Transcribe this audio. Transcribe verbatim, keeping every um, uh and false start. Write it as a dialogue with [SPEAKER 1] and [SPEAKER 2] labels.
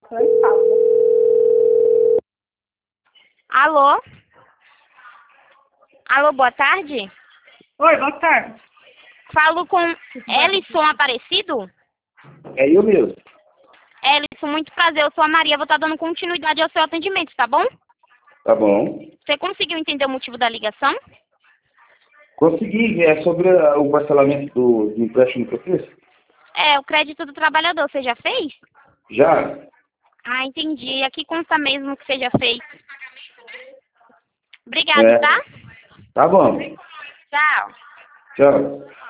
[SPEAKER 1] Alô? Alô, boa tarde?
[SPEAKER 2] Oi, boa tarde.
[SPEAKER 1] Falo com Ellison Aparecido?
[SPEAKER 3] É eu mesmo.
[SPEAKER 1] Ellison, muito prazer, eu sou a Maria, vou estar dando continuidade ao seu atendimento, tá bom?
[SPEAKER 3] Tá bom.
[SPEAKER 1] Você conseguiu entender o motivo da ligação?
[SPEAKER 3] Consegui. É sobre a- o parcelamento do, do empréstimo que eu fiz?
[SPEAKER 1] É, o crédito do trabalhador, você já fez?
[SPEAKER 3] Já?
[SPEAKER 1] Ah, entendi. Aqui consta mesmo que seja feito. Obrigado,
[SPEAKER 3] É.
[SPEAKER 1] tá?
[SPEAKER 3] Tá bom.
[SPEAKER 1] Tchau.
[SPEAKER 3] Tchau.